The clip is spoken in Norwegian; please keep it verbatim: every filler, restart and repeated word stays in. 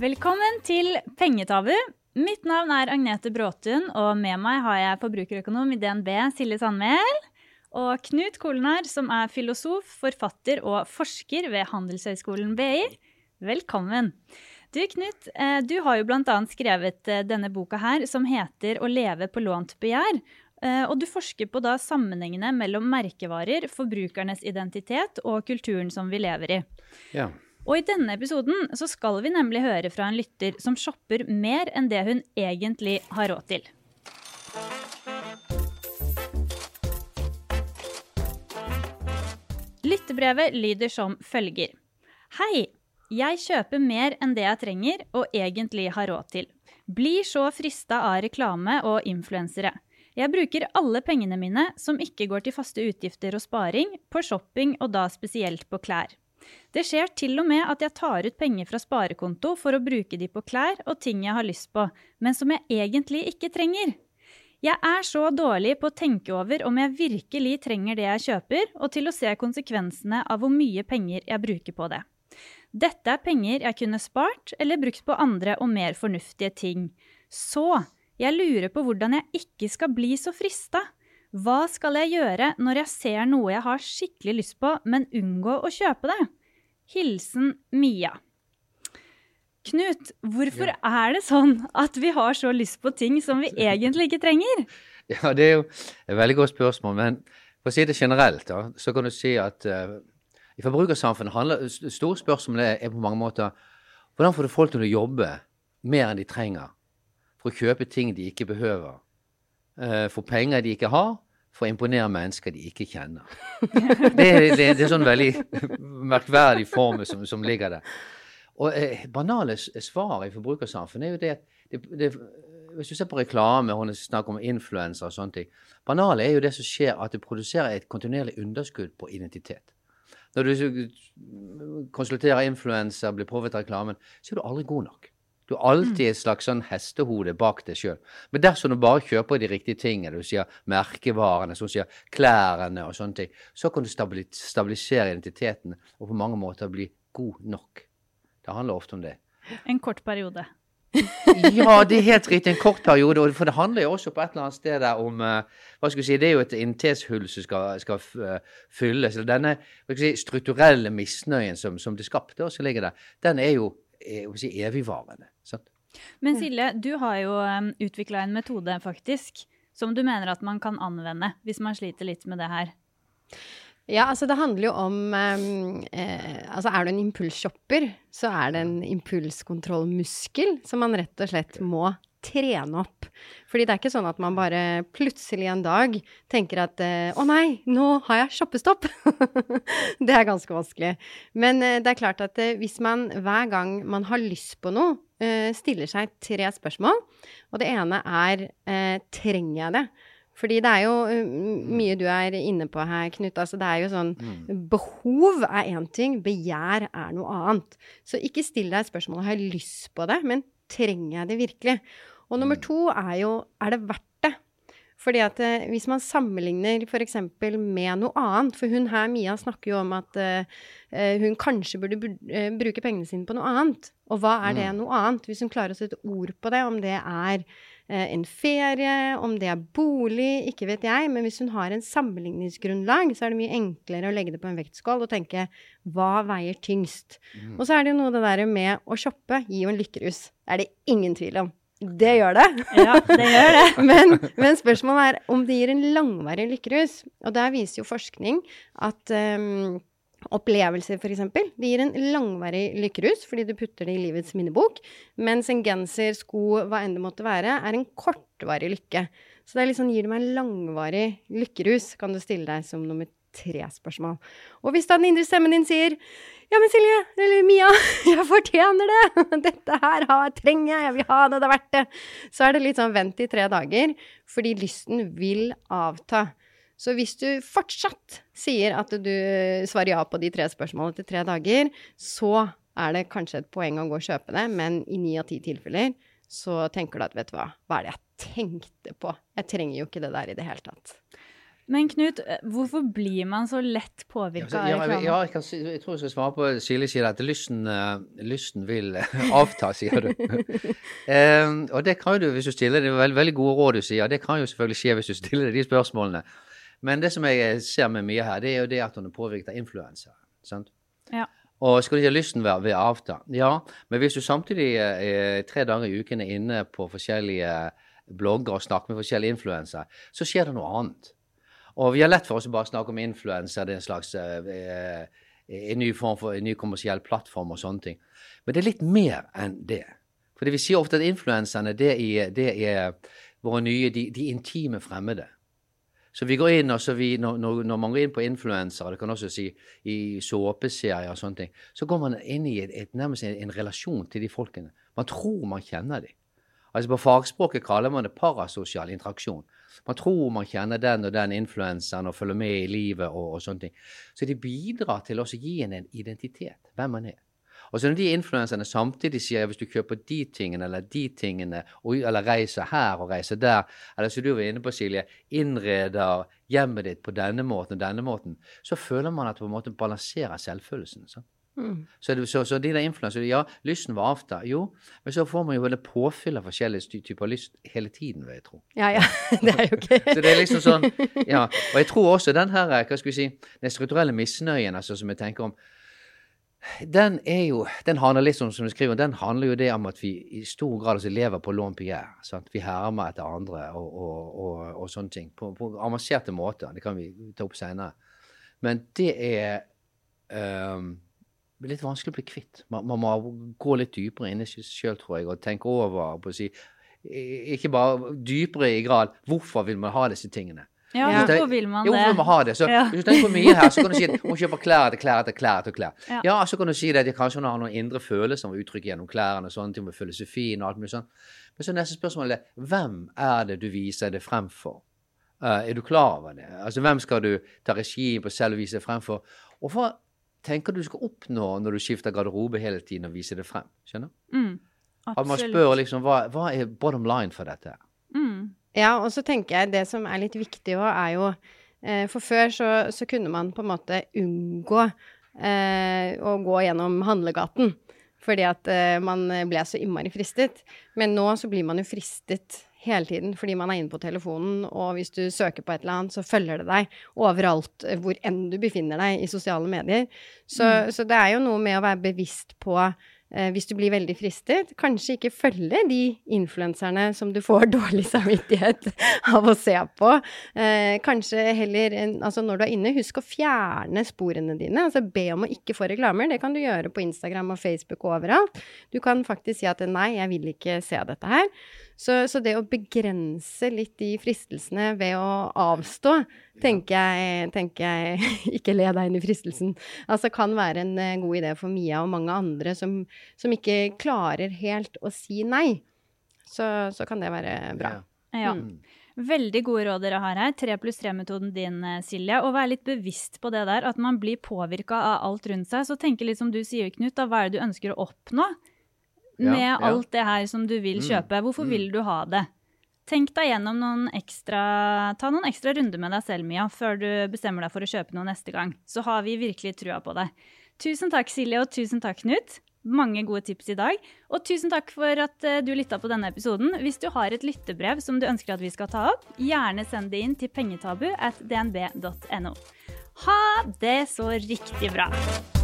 Velkommen til Pengetabu. Mitt navn er Agnete Bråtun, og med meg har jeg forbrukerøkonom i D N B, Silje Sandmæl, og Knut Kolnar, som er filosof, forfatter og forsker ved Handelshøyskolen B I. Velkommen. Du, Knut, du har jo blant annet skrevet denne boka her, som heter Å leve på lånt begjær, og du forsker på da sammenhengene mellom merkevarer, forbrukernes identitet og kulturen som vi lever i. Ja. Og i denne episoden så skal vi nemlig høre fra en lytter som shopper mer enn det hun egentlig har råd til. Lyttebrevet lyder som følger. Hei, jeg kjøper mer enn det jeg trenger og egentlig har råd til. Blir så fristet av reklame og influensere. Jeg bruker alle pengene mine som ikke går til faste utgifter og sparing, på shopping og da spesielt på klær. Det skjer til og med at jeg tar ut penger fra sparekonto for å bruke de på klær og ting jeg har lyst på, men som jeg egentlig ikke trenger. Jeg er så dårlig på å tenke over om jeg virkelig trenger det jeg kjøper, og til å se konsekvensene av hvor mye penger jeg bruker på det. Dette er penger jeg kunne spart eller brukt på andre og mer fornuftige ting. Så, jeg lurer på hvordan jeg ikke skal bli så fristet. Hva skal jeg gjøre når jeg ser noe jeg har skikkelig lyst på, men unngå å kjøpe det? Hilsen Mia. Knut, hvorfor ja. Er det sånn at vi har så lyst på ting som vi egentlig ikke trenger? Ja, det er jo et veldig godt spørsmål, men for å si det generelt, da, så kan du si at uh, i forbrukersamfunnet handler det store spørsmålet er på mange måter hvordan får du folk til å jobbe mer enn de trenger for å kjøpe ting de ikke behøver? For penger de ikke har, for å imponere mennesker de ikke kjenner. Det er, det, det er sånn veldig merkverdig form som, som ligger der. Og eh, banale svar i forbrukersamfunnet er jo det at, det, det, hvis du ser på reklame, hun snakker om influencer og sånne ting, banale er jo det som skjer at det produserer et kontinuerlig underskudd på identitet. Når du konsulterer influencer, blir påvirket av reklamen, så er du aldri god nok. Du har alltid et slags sånn hestehode bak deg selv. Men dersom du bare kjøper de riktige tingene, du sier merkevarene, som sier klærne og sånne ting, så kan du stabilisere identiteten og på mange måter bli god nok. Det handler ofte om det. En kort periode. Ja, det er helt riktig, en kort periode, for det handler jo også på et eller annet sted der om, hva skal vi si, det er jo et identitetshull som skal, skal fylles. Denne hva skal vi si, strukturelle misnøyen som, som det skapte, og som ligger der, den er jo jeg vil si evigvarende. Sant? Men Silje, du har jo um, utviklet en metode faktisk, som du mener at man kan anvende hvis man sliter litt med det her. Ja, altså det handler jo om, um, eh, altså er du en impulsshopper, så er det en impulskontrollmuskel som man rett og slett må trene opp. Fordi det er ikke sånn at man bare plutselig en dag tenker at å nei, nå har jeg shoppestopp. Det er ganske vanskelig. Men eh, det er klart at eh, hvis man hver gang man har lyst på noe, eh, stiller seg tre spørsmål, og det ene er, eh, trenger jeg det? Fordi det er jo uh, mye du er inne på her, Knut. Altså det er jo sånn, mm. behov er en ting, begjær er noe annet. Så ikke still deg spørsmålet, har jeg lyst på det, men trenger jeg det virkelig? Og nummer to er jo, er det verdt det? Fordi at uh, hvis man sammenligner for eksempel med noe annet, for hun her, Mia, snakker jo om at uh, hun kanskje burde uh, bruke pengene sine på noe annet. Og hva er det noe annet? Hvis hun klarer å sette ord på det, om det er en ferie, om det er bolig, ikke vet jeg, men hvis hun har en sammenligningsgrunnlag, så er det mye enklere å legge det på en vektskål og tenke, hva veier tyngst? Mm. Og så er det jo noe det der med å shoppe, gi jo en lykkerus. Det er det ingen tvil om. Det gjør det. Ja, det gjør det. men, men spørsmålet er om det gir en langvarig lykkerus. Og der viser jo forskning at um, opplevelser for eksempel, det gir en langvarig lykkerus, fordi du putter det i livets minnebok, mens en genser, sko, hva enn det måtte være, er en kortvarig lykke. Så det er liksom, gir det meg en langvarig lykkerus, kan du stille deg som nummer tre spørsmål. Og hvis da den indre stemmen din sier, ja, men Silje, eller Mia, jeg fortjener det, dette her har, trenger jeg, jeg vil ha det, det er verdt det, så er det litt sånn vent i tre dager, fordi lysten vil avta. Så hvis du fortsatt sier at du svarer ja på de tre spørsmålene til tre dager, så er det kanskje et poeng å gå og kjøpe det, men i ni av ti tilfeller så tenker du at, vet du hva, hva er det jeg tenkte på? Jeg trenger jo ikke det der i det hele tatt. Men Knut, hvorfor blir man så lett påvirket av ja, reklame? ja, jeg, kan, si- jeg tror jeg skal svare på Silje sier at lysten, uh, lysten vil avta, sier du. um, og det kan jo du, hvis du stiller, det er veldig, veldig gode råd du sier, det kan jo selvfølgelig skje hvis du stiller de spørsmålene. Men det som jeg ser med mye her, det er jo det at hun er påvirket av influenser, sant? Ja. Og skal ikke lysten være ved avta? Ja, men hvis du samtidig uh, tre dager i uken er inne på forskjellige blogger og snakker med forskjellige influenser, så skjer det noe annet. Og vi har lett for oss å bare snakke om influencer, det er en slags eh, en ny form for en ny kommersiell plattform og sånne ting. Men det er litt mer enn det. For vi sier ofte at influenserne, det er, det er våre nye, de, de intime fremmede. Så vi går inn, og så vi, når, når man går inn på influensere, det kan også si i såpeserier og sånne ting, så går man inn i et, et, nærmest en, en relasjon til de folkene. Man tror man kjenner dem. Altså på fagspråket kaller man det parasosial interaksjon. Man tror man kjenner den og den influenseren og følger med i livet og, og sånne ting. Så de bidrar til å gi en en identitet, hvem man er. Og så når de influenserne samtidig sier hvis du kjøper de tingene eller de tingene, eller reiser her og reiser der, eller som du var inne på, Silje, innreder hjemmet ditt på denne måten og denne måten, så føler man at det på en måte balanserer selvfølelsen, sant? Mm. Så, det, så, så de der influenser, ja, lysten var avta, jo, men så får man jo det påfyll av forskjellige typer lyst hele tiden, vil jeg tro. Ja, ja, det er jo ikke. Så det er liksom sånn, ja, og jeg tror også den her, hva skal vi si, den strukturelle misnøyen, altså, som jeg tenker om, den er jo, den handler litt som, som du skriver, den handler jo det om at vi i stor grad altså, lever på lån begjær, sant? Vi hermer etter andre og, og, og, og sånne ting, på, på avanserte måter, det kan vi ta opp senere. Men det er, um, det er litt vanskelig å bli kvitt. Man, man må gå litt dypere inn i seg selv, tror jeg, og tenke over, på å si, ikke bare dypere i grad, hvorfor vil man ha disse tingene? Ja, ja. Hvorfor vil man jo, det? Jo, hvorfor man ha det? Så ja. Hvis du tenker på mye her, så kan du si at hun kjøper klær etter klær etter klær etter klær. Ja, ja så kan du si det at kanskje hun har noen indre følelser som uttrykker gjennom klærne, og sånne ting med filosofien og alt mulig sånn. Men så neste spørsmål er, hvem er det du viser det frem for? Uh, er du klar over det? Altså, hvem skal du ta regi på selv og vise det frem for? Og for tenker du skal oppnå når du skifter garderobe hele tiden og viser det frem? Skjønner? Mm, at man spør liksom, hva, hva er bottom line for dette? Mm. Ja, og så tenker jeg det som er litt viktig også er jo, eh, for før så, så kunne man på en måte unngå eh, å gå gjennom handlegaten, fordi at eh, man ble så innmari fristet. Men nå så blir man jo fristet hele tiden, fordi man er inne på telefonen, og hvis du søker på et eller annet, så følger det deg overalt hvor enn du befinner deg i sosiale medier. Så, mm. så det er jo noe med å være bevisst på, eh, hvis du blir veldig fristet, kanskje ikke følge de influenserne som du får dårlig samvittighet av å se på. Eh, kanskje heller, altså når du er inne, husk å fjerne sporene dine, altså be om å ikke få reklamer. Det kan du gjøre på Instagram og Facebook og overalt. Du kan faktisk si at nei, jeg vil ikke se dette her. Så, så det å begrense litt de fristelsene ved å avstå, tenker jeg, tenker jeg ikke le deg inn i fristelsen. Altså kan være en uh, god idé for Mia og mange andre som, som ikke klarer helt å si nei. Så, så kan det være bra. Ja. ja. Mm. Veldig gode råd dere har her. tre pluss tre-metoden din, Silje. Og være litt bevisst på det der, at man blir påvirket av alt rundt seg. Så tenk litt som du sier, Knut, da, hva er det du ønsker å oppnå? Med ja, ja. alt det her som du vil kjøpe. Hvorfor mm. vil du ha det? Tenk deg gjennom noen ekstra, ta noen ekstra runder med deg selv, Mia, før du bestemmer deg for å kjøpe noe neste gang. Så har vi virkelig trua på deg. Tusen takk, Silje, og tusen takk, Knut. Mange gode tips i dag. Og tusen takk for at du lyttet på denne episoden. Hvis du har et lyttebrev som du ønsker at vi skal ta opp, gjerne send det inn til pengetabu at d n b punktum n o. Ha det så riktig bra!